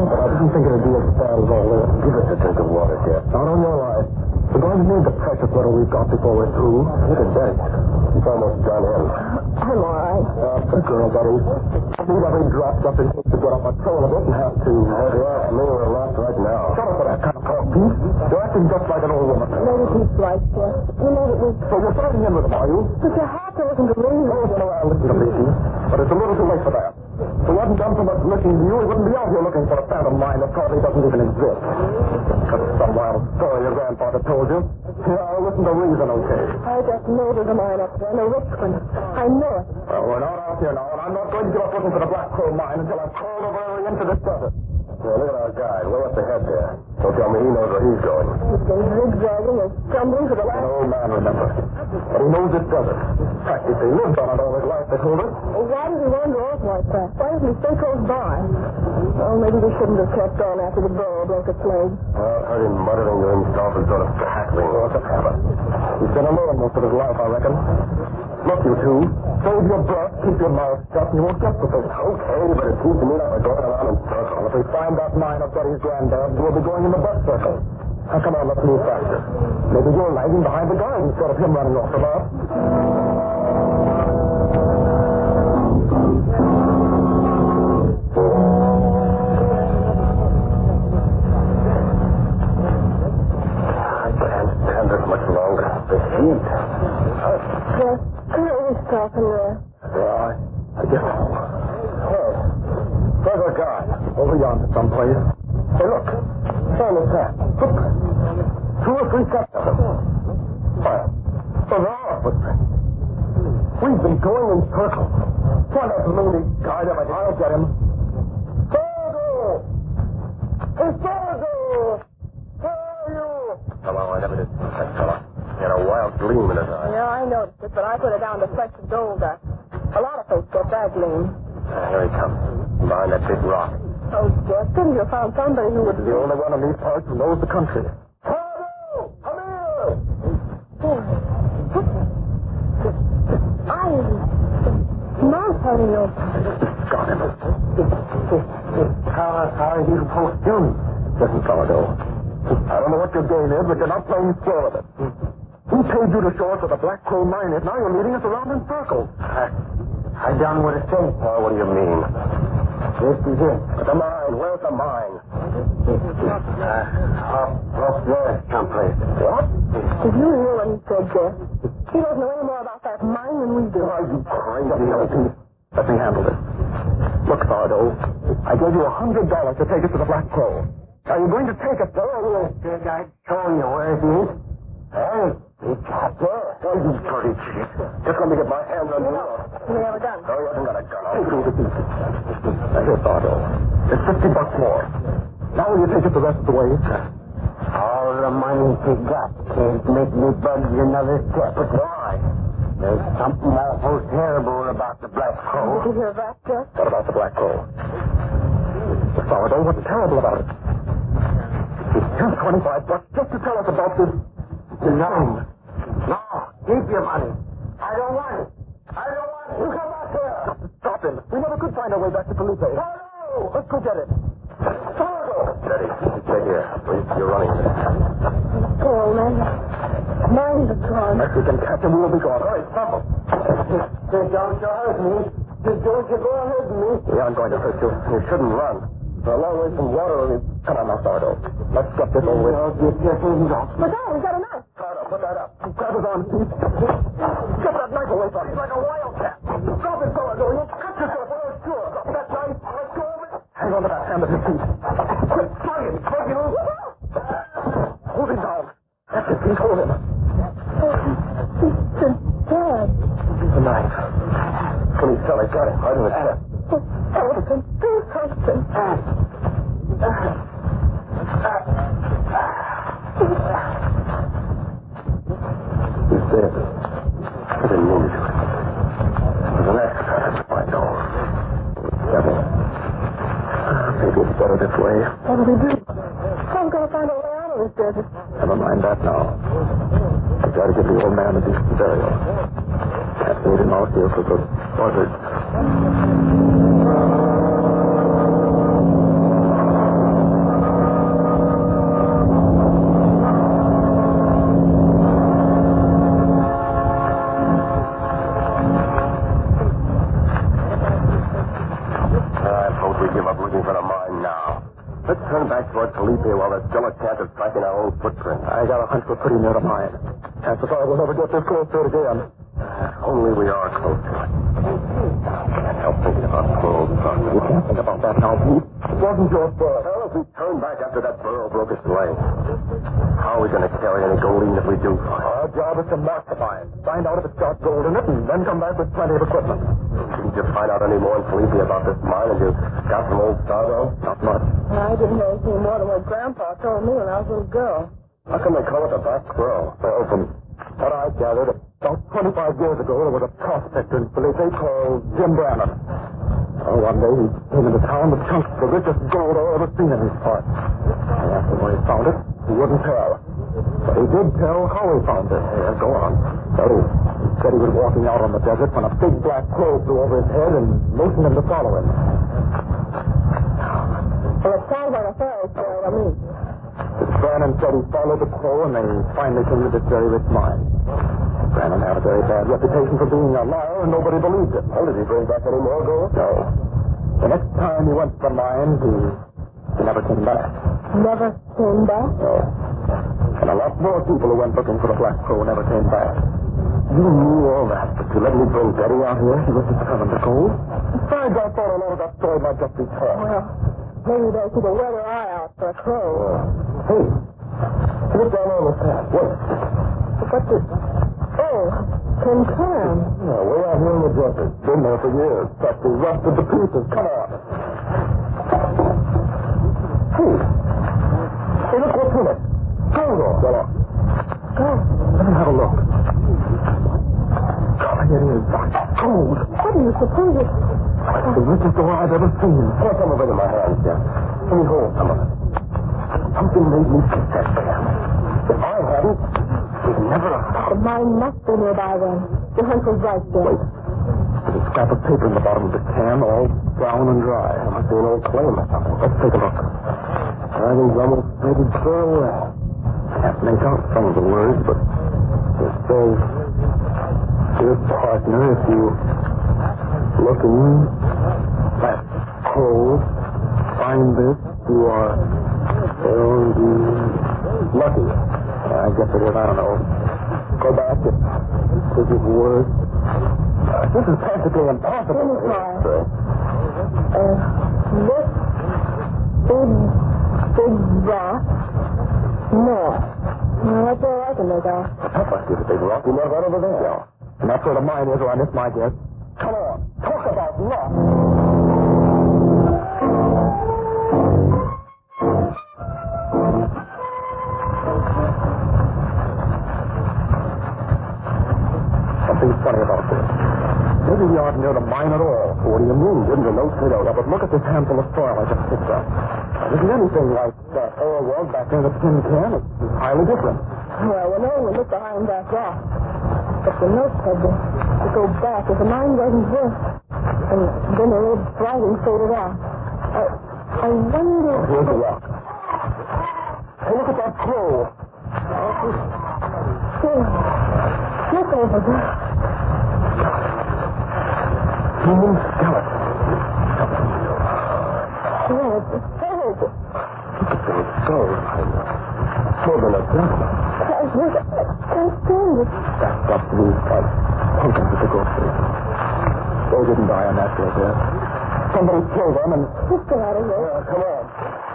But I didn't think it'd be as bad as all this. Give us a drink of water, Jeff. Not on your life. We're going to need the precious little we've got before we're through. Look at Betty. She's almost done in. I'm all right. The girl, Betty. We've already dropped up in to get up a trail of it and have to... If you ask me, we're lost right now. Shut up for that kind of talk, Pete. You're acting just like an old woman. Maybe Pete's right, Jeff. You know that we... So you're starting in with them, are you? But you have to listen to me. Listen to me, Pete. But it's a little too late for that. If he hadn't done so much listening to you, he wouldn't be out here looking for a phantom mine that probably doesn't even exist. Just some wild story your grandfather told you. Yeah, listen to reason, okay? I just know there's a mine up there, and a rich one. I know it. Well, we're not out here now, and I'm not going to give up looking for the Black Crow mine until I've crawled over into this desert. Well, look at our guide. Way up ahead there. Don't tell me he knows where he's going. He's been zigzagging and stumbling for the An last... old man, remember. But he knows this desert. Practically lived on it all his life, they told us. Well, why does he wander off like that? Why doesn't he stay close by? Well, maybe we shouldn't have kept on after the burro broke its leg. Well, I heard him muttering to himself and sort of cackling. What's a habit? He's been alone most of his life, I reckon. Look, you two. Save your breath, keep your mouth shut, and you won't get the thing. Okay, but it seems to me like we're going around in circles. If we find that mine of Betty's granddad, we'll be going in the bus circle. Now, come on, let's move faster. Maybe you're lagging behind the guy instead of him running off the bus. I can't stand this much longer. The heat. Jeff, can't we stop in there? Yeah, I guess so. Hey, where's our guy? Over yonder someplace. Hey, look. Sam is that. Look. 2 or 3 steps of him. Why, those are our footprints. We've been going in circles. Why, that loony guy that I'll get him. Fargo! Hey, Fargo! Where are you? Hello, I never did see that fella. He had a wild gleam in his eye. Yeah, I noticed it, but I put it down to fresh gold dust. A lot of folks get that gleam. Here he comes. Behind that big rock. Oh, Jeff, couldn't you have found somebody who would... The only one in these parts who knows the country. Fargo! Come here! Mouth hurting you. Got him. How are you supposed to do? Listen, Fargo. I don't know what your game is, but you're not playing square with it. We paid you to show us where the Black Crow mine is. Now you're leading us around in circles. I done what it says. What do you mean? This is it. The mine. Where's the mine? Up there someplace. What? Did you hear what he said, Jeff? He doesn't know any more about that mine than we do. Are you crazy, old Pete? Let me handle this. Look, Fardo, I gave you $100 to take us to the Black Crow. Are you going to take it? No, Did I show you where it is? Hey, it's up there. Oh, you dirty cheat. Just let me get my hands on you. We have a gun. No, you haven't got a gun. take it over, Pete. Now, here, Fardo. It's $50 more. Now will you take it the rest of the way? All the money you got can't make me budge another step. But why? There's something awful terrible about the Black Crow. Did you hear that, Jeff? What about the Black Crow? Fardo, what's terrible about it? Here's $25 just to tell us about this. No. No. Keep your money. I don't want it. I don't want it. You come back here. Stop him. We never could find our way back to Felipe. Fardo! Let's go get it. Fardo! Steady. Stay here. You're running this. Poor old man. Mine's a gone. If we can catch him, we'll be gone. Hey, stop him. Don't you hurt me. Don't you go hurt me. We aren't going to hurt you. You shouldn't run. We're a long way from water. Come on now, Fardo. Let's get this over with. Get your hands off. Look out, he's got a knife. Fardo, put that up. Grab his arm, Pete. Get that knife away from him. He's like a wildcat. Drop it, Fardo. You'll cut yourself. We're sure. Drop that knife. Let go of it. Hang on to that hand of his feet. Quick, try him. Break him loose. Hold him down. That's it, Pete. Hold him. He's dead. The knife. Police fella got it right in the chest. Everton, do something. He's dead. I didn't mean to do it. It was an accident, I know. Devil. Maybe it's better this way. What do we do? How's going to find a way out of this desert? Never mind that now. I've got to give the old man a decent burial. Can't leave him out here for the buzzards. turn back toward Felipe while there's still a chance of tracking our old footprint? I got a hunch we're pretty near to mine. Chances are we'll never get this close to it again. Only we are close to it. Can't help thinking about poor old Buck. You can't think about that now, Pete. It wasn't your fault. Well, if we turn back after that burro broke its leg, how are we going to carry any gold even if we do find it? Our job is to mark the mine, find out if it's got gold in it, and then come back with plenty of equipment. Didn't you find out any more in Felipe about this mine as you got from old Starville? Not much. I didn't know anything more than what Grandpa told me when I was a little girl. How come they call it the Black Crow? Well, from what I gathered, about 25 years ago, there was a prospector in Felipe called Jim Brannon. Oh, one day he came into town with chunks of the richest gold I ever seen in his part. I asked him where he found it. He wouldn't tell. But he did tell how he found it. Yeah, go on. Well, he said he was walking out on the desert when a big black crow flew over his head and motioned him to follow him. Well, it sounds like a fairy tale to me. Brannon said he followed the crow and they finally came to this very rich mine. Brannon had a very bad reputation for being a liar and nobody believed him. Oh, did he bring back any more gold? No. The next time he went to the mine, he never came back. Never came back? No. And a lot more people who went looking for the Black Crow never came back. You knew all that, but you let me bring Betty out here? He was determined to go. Besides, I thought a lot of that story might just be talk. Well, maybe they should have wear their eye out for a crow. Hey, look down on the path. What? What's it? Oh, Tim Cam. Yeah, way out here in the desert. Been there for years. But they rusted to pieces. Come on. Hey, look what's in it. Gold. Go on. Go. Let me have a look. God, it is gold. What do you suppose it? It's the richest ore I've ever seen. I got some of it in my hands, Jeff. Let me hold some of it. Something made me think that, Cam. If I hadn't, we'd never have found The mine must be nearby then. Your hunch was right, Jim. Wait. There's a scrap of paper in the bottom of the can, all brown and dry. It must be an old claim or something. Let's take a look. Writing's almost faded so well. Can't make out some of the words, but it says, "Dear partner, if you looking at coal, find this, you are lucky." I guess it is, I don't know. Go back, it gives words. This is practically impossible. Let me try. This big rock north. Well, that's all I can make out. That must be the big rock you left right over there. Yeah. And that's where the mine is, or I missed my guess. Come on, talk about luck. Something's funny about this. Maybe we aren't near the mine at all. What do you mean? Didn't the note say that? Yeah, but look at this handful of soil I just picked up. There isn't anything like that ore was back in the tin can. It's highly different. Well, we know we look behind that rock. But the note said to go back if the mine wasn't here. And then the old writing faded out. I wonder... Here's the rock. Hey, look at that crow. Look over there. Human skeleton. Yeah, it's dead. It's so more than a gentleman. I can't stand it. That's got to be like pumpkins at the grocery. They didn't die a natural death. Somebody killed them and... Let's get out of here. Come on.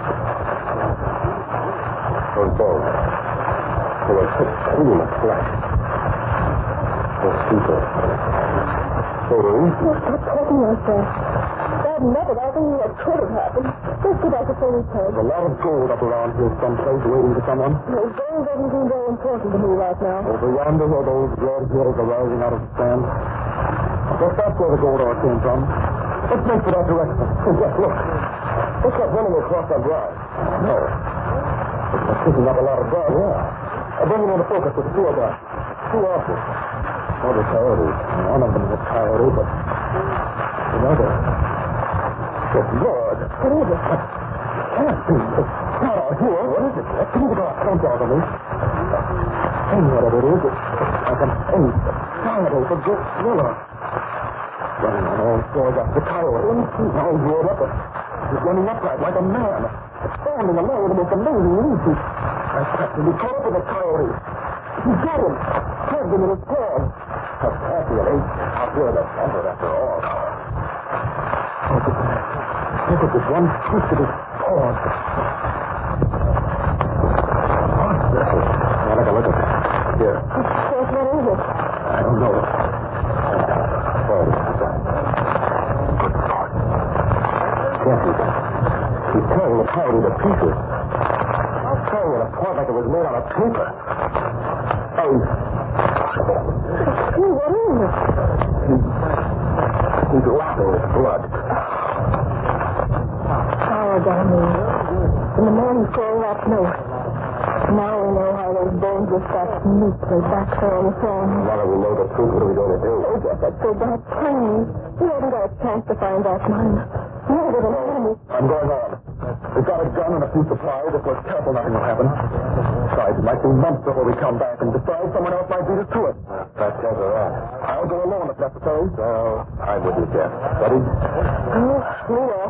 Those bones. They were thick, clean of flesh. Those people. So they're easy. Stop talking like that. Bad method. I think what could have happened. Let's get back to Philly's head. There's a lot of gold up around here someplace waiting for someone. No, gold doesn't seem very important to me right now. Over yonder where those red hills are rising out of the sand. I guess that's where the gold ore came from. Let's make for that direction. Yes, look. Looks like running across that drive. No. It's picking up a lot of blood. Yeah. I'll bring it into focus with the two of us. Two officers. Oh, the coyotes. One of them is a coyote, but another. Good Lord. What is it? Can't be. It's not out here. What is it? Give me the glass. Don't bother me. Hey, whatever it is, it's like an ape. Coyote, a good thriller. Running on all fours after the coyote. Now he's rolled up. He's running upright like a man. standing alone with the most amazing easy. I kept him. He caught up with the coyote. He got him. Tugged him in his paws. How happy an ape. I'll feel that effort after all. Look at this one twist of his paws. What's that? Now, look at that. Here. What is it? I don't know. Good God. Kathy, he's tearing the coyote to pieces. Tearing it apart like it was made out of paper. Oh, Hey, what is it? he's lapping his blood. Oh, Danny. And the man who called that note. Now we know how those bones were stacked neatly back there on the phone. Now that we know the truth, what are we going to do? Oh, Jeff, that's so bad. Please. We haven't got a chance to find that mine. Neither than enemy. I'm going on. We've got a gun and a few supplies. If we're careful, nothing will happen. Besides, it might be months before we come back, and besides, someone else might beat us to it. That's just right. I'll go alone if necessary. Well, I'm with you, Jeff. Ready? Oh, we will.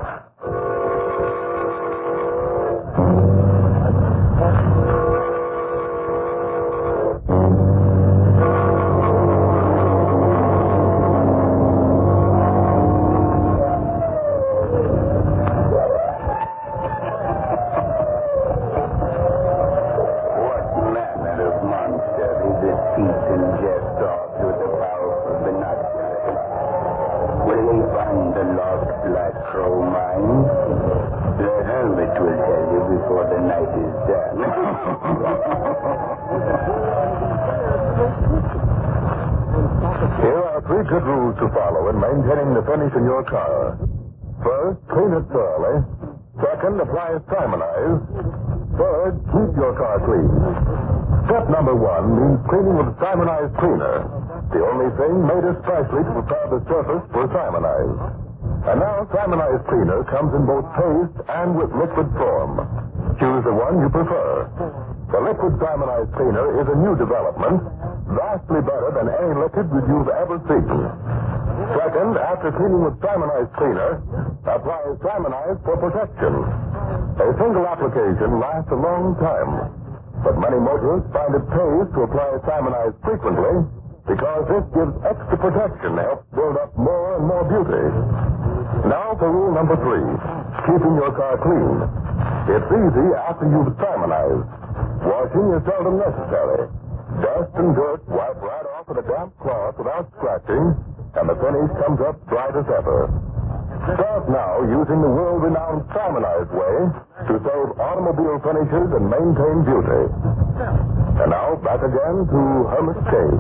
Here are 3 good rules to follow in maintaining the finish in your car. First, clean it thoroughly. Second, apply Simonize. Third, keep your car clean. Step number 1 means cleaning with Simonize Cleaner, the only thing made especially to prepare the surface for Simonize. And now Simonize Cleaner comes in both paste and with liquid form. Choose the one you prefer. The liquid Simonize Cleaner is a new development, vastly better than any liquid you've ever seen. Second, after cleaning with Simonize Cleaner, apply Simonize for protection. A single application lasts a long time, but many motorists find it pays to apply Simonize frequently because this gives extra protection to help build up more and more beauty. Now for rule number 3, keeping your car clean. It's easy after you've Simonized. Washing is seldom necessary. Dust and dirt wipe right off with a damp cloth without scratching, and the finish comes up bright as ever. Start now using the world-renowned Simonized way to save automobile finishes and maintain beauty. And now, back again to Hermit Cave.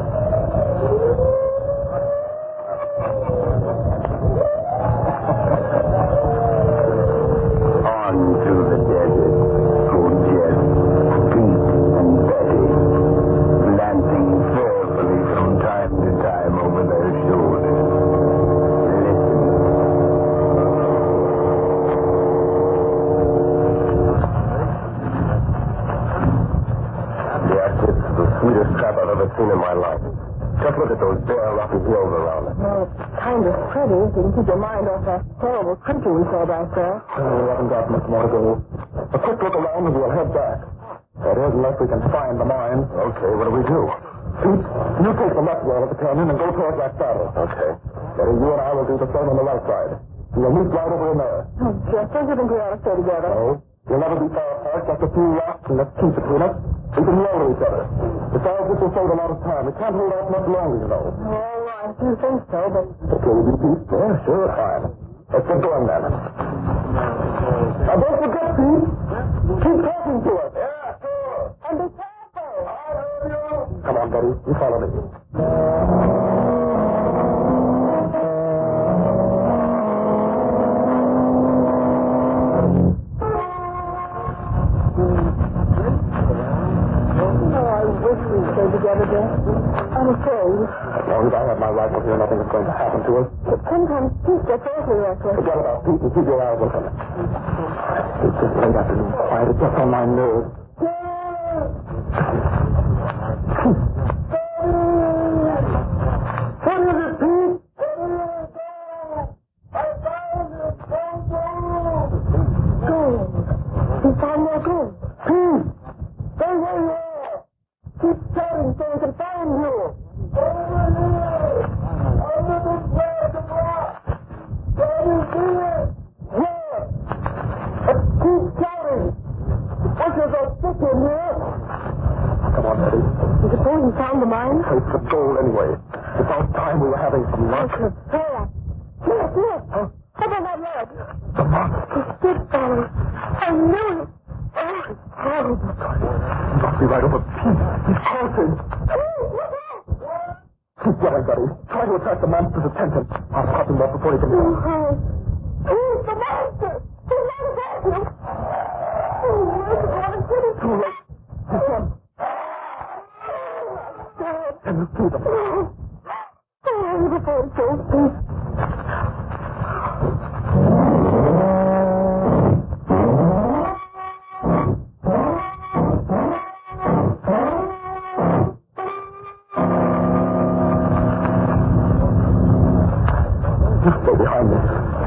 On through the desert go Jeff, Pete, and Betty, glancing fearfully from time to time over their shoulders. Listen. Yes, it's the sweetest crap I've ever seen in my life. Just look at those bare, rocky hills around it. Well, it's kind of pretty if you can keep your mind off that terrible creature we saw back there. We haven't got much more to go. A quick look around and we'll head back. That is, unless we can find the mine. Okay, what do we do? Pete, you take the left wall of the canyon and go towards that saddle. Okay. Betty, you and I will do the same on the right side. We'll meet right over in there. Oh, Jeff, don't you think we ought to stay together? No. We'll never be far apart, just a few rocks and a teeth between us. We can yell at each other. Besides, this will save a lot of time. We can't hold out much longer, you know. Oh, I do think so, but... Okay, will you, Pete? Yeah, sure, fine. Let's get going then. Now, don't forget, Pete. Keep talking to us. Yeah, sure. And be careful! I heard you. Come on, Betty. You follow me. Together, Jeff. I'm afraid. As long as I have my rifle here, nothing is going to happen to us. But sometimes Pete gets awfully reckless. Forget about Pete and keep your eyes open. It's this late afternoon quiet. It's just on my nerves. What is it, Pete? I found it. Don't move. Good. hadn't found the mine? It's the gold anyway. It's about time we were having some luck. There. Look. Up on that ledge. The mark. The stick falling. I knew it. Oh, it's horrible. He must be right over Pete. He's crouching. Keep yelling, Betty. Try to attract the monster's attention. I'll pop him up before he can come. It's the monster. The monster. Too late. He's done. Can you see them? Before it goes. Stay behind me.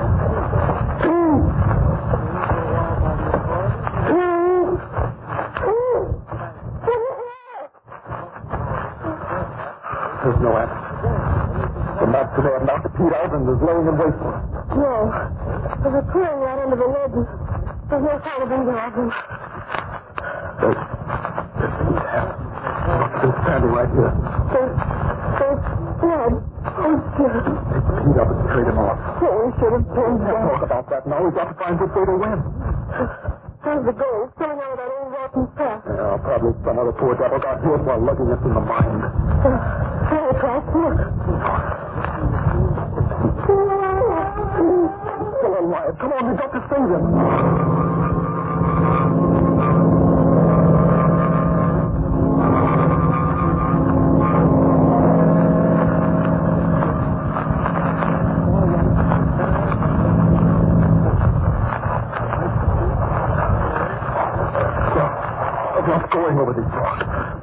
There's no answer. The monster may have knocked Pete out and is laying in wait for him. No. There's a clearing right under the ledge. There's no sign of either of them. There's Pete's hat. He's been standing right here. There's blood. Oh, dear. Pick Pete up and trade him off. Oh, we should have turned Don't back. talk about that now. We've got to find which way to win. There's the gold coming out of that old rotten trap. Yeah, probably some other poor devil got hit while lugging us in the mine. There it was. Look. Still alive. Come on, we've got to save him. Going over these rocks.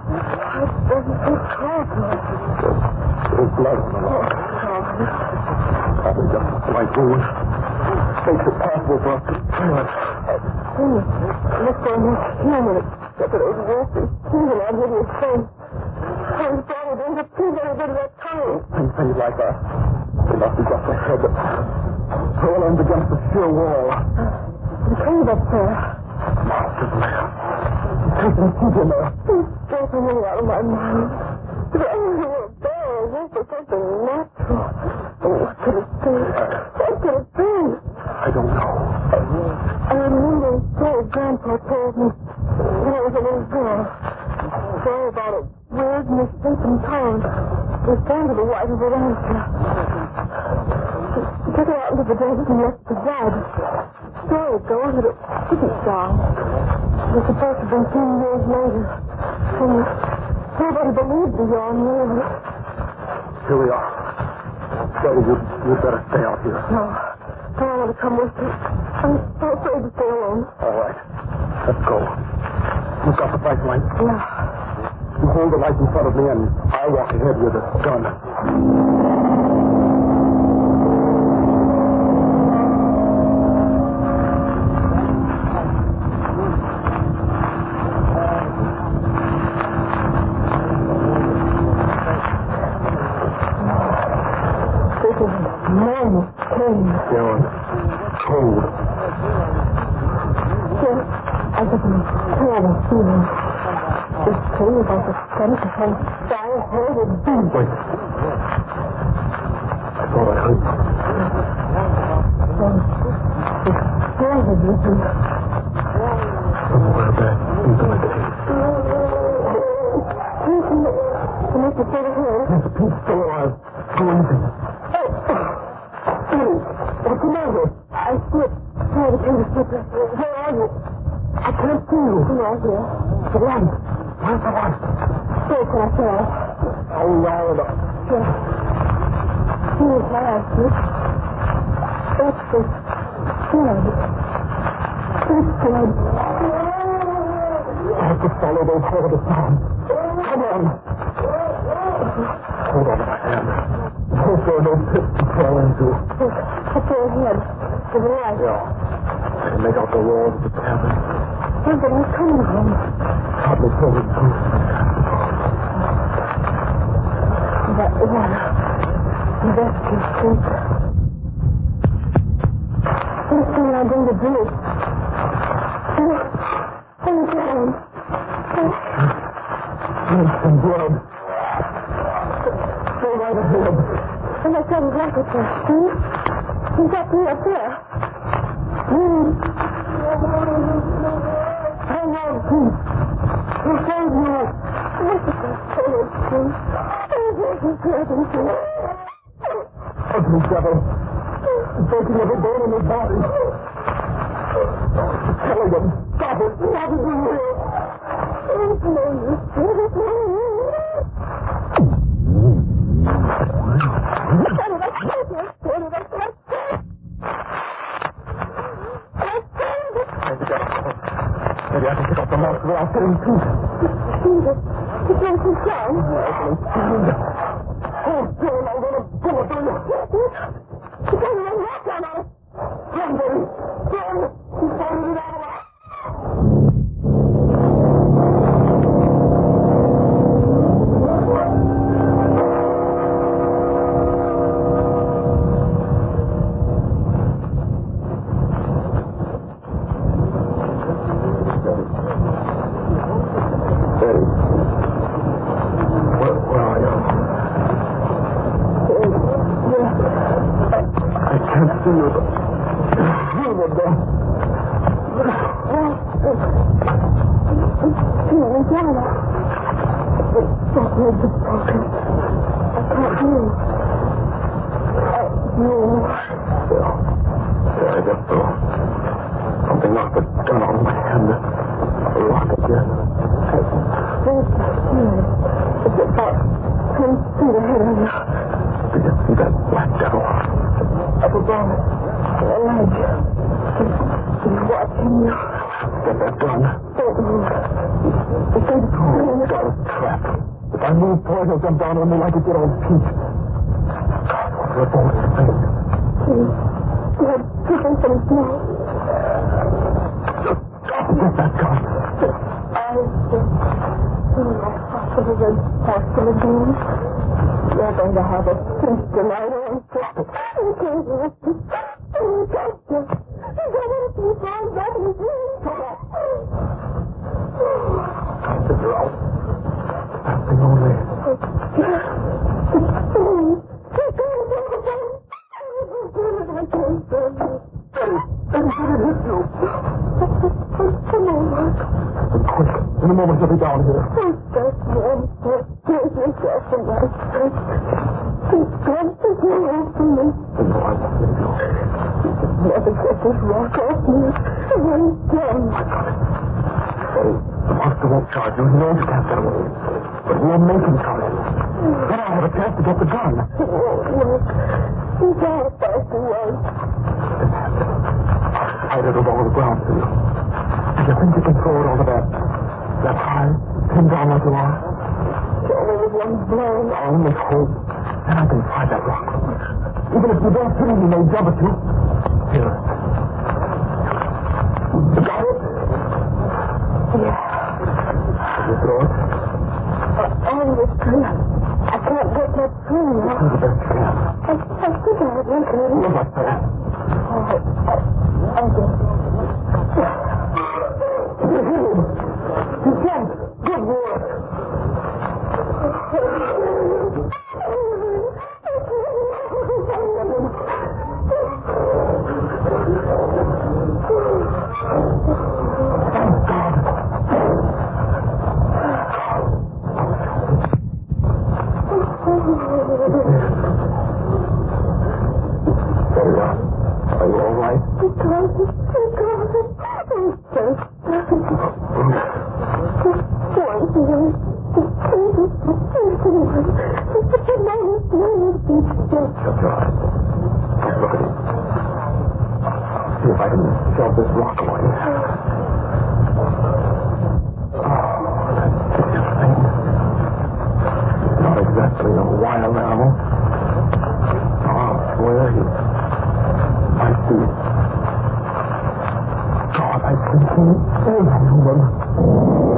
There's blood on the rock. Probably just a slight wound. Makes it possible for us to trail it. Let's go next few minutes. Look at those wolves. Even out here with his face. I was probably doing the too very good of that tunnel. Things like that. They must be just ahead. Tail ends against the sheer wall. The cave up there. Monster's lair. Taking Pete in there. He's stressing me out of my mind. If I were a bear, I wish for something natural. Oh, what could it be? What could it be? I don't know. I remember a story Grandpa told me when I was a little girl. A story about a weird, mistaken town. It was down to the wife of a rancher. She took her out into the desert and left the dad. The story goes that it didn't die. It was supposed to have been 10 years later. And nobody believed the yarn, really. Here we are. Betty, you'd better stay out here. No. I don't want to come with you. I'm so afraid to stay alone. All right. Let's go. You've got the bright light. Yeah. You hold the light in front of me, and I'll walk ahead with a gun. Down. Cold. Yes, I get a terrible feeling. This thing is like a scent of some fire-head and beast. Wait. I thought I heard something. It's scared me. Somewhere back into the cave. Can you see the here? This Pete's still alive. Breathing. What's the matter? I see it. Try to turn the slipper. Where are you? I can't see you. Come on here. The light. Where's the light? Here, can I tell? Oh, round up. Yes. Here's my answer. It's the blood. It's blood. I have to follow those horrible sounds. Come on. Hold on to my hand. Hope there are no pits to crawl into. Up your head. To the light. Yeah. I can make out the walls of the cabin. Where's the light coming from? Hardly filled with ghosts. That water. That's too sweet. This thing I'm going to do. Oh, God. There's some blood. my son's rocket first, see? He's up here, up there. Hang on, Pete. He saved me. Ugly devil. Breaking every bone in his body. Telling him, stop it, stop it, you will. Maybe I can pick up the monster without getting Pete. Jesus, he thinks he's down. Oh, Bill, I'm going to bullet through you. He's going to run rock down on us. Run, buddy. Run. He's fighting it out of us. Something knocked the gun on my hand. A rocket again. It's about 10 feet ahead of you. Did you see that black devil? Up above. A ledge. He's watching you. Get that gun. Don't move. It's got a trap. If I move forward, he'll jump down on me like he did on Pete. God, what a bullet to make. He had chicken from his mouth. Get that gun. I just hospital and hospital again. You're going to have a feast tonight, aren't you? You can't listen. You can't just. You got to keep on getting through. Sister out. That's the only. In a moment, he'll be down here. Never get this rock off me. The monster won't charge you. He knows you can't get away. But we'll make him charge you. Then I'll have a chance to get the gun. It won't work. He's all fast away. I'll fight it over the ground for you. Do you think you can throw it over that high, pinned down like you are? It's only with one blow. I'll only hope. Then I can find that rock. Even if you don't hit him, he may jump at you. Here. You got it? Yeah. Did you throw it? On the tree. I can't get that tree now. Do the best you can. I think I have one tree. You're not there. I did. You jumped. Good work. Thank God. Very well. Are you all right? See if I can shove this rock away. Oh, that hideous thing. Not exactly a wild animal. I swear he might be. God, I can see everyone.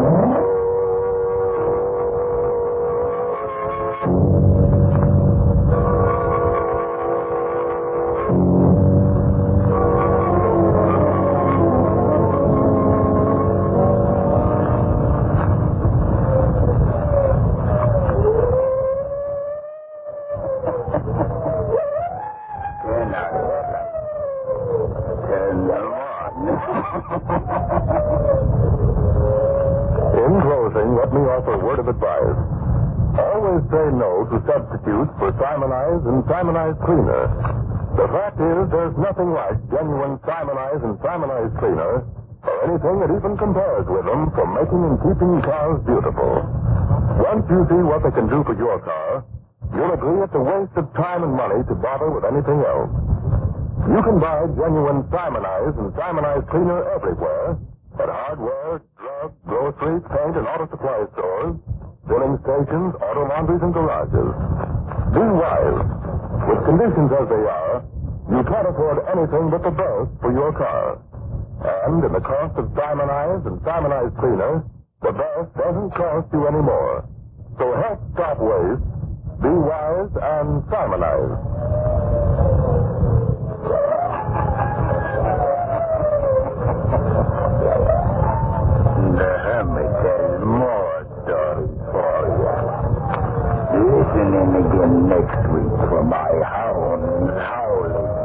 me offer a word of advice. Always say no to substitutes for Simonize and Simonize Cleaner. The fact is, there's nothing like genuine Simonize and Simonize Cleaner or anything that even compares with them for making and keeping cars beautiful. Once you see what they can do for your car, you'll agree it's a waste of time and money to bother with anything else. You can buy genuine Simonize and Simonize Cleaner everywhere at hardware, drug, grocery, paint, and auto supply stores, filling stations, auto laundries, and garages. Be wise. With conditions as they are, you can't afford anything but the best for your car. And in the cost of Simonize and Simonize Cleaner, the best doesn't cost you any more. So help stop waste, be wise, and Simonize. The Hermit has more stories for you. Listen in again next week for my hounds howling.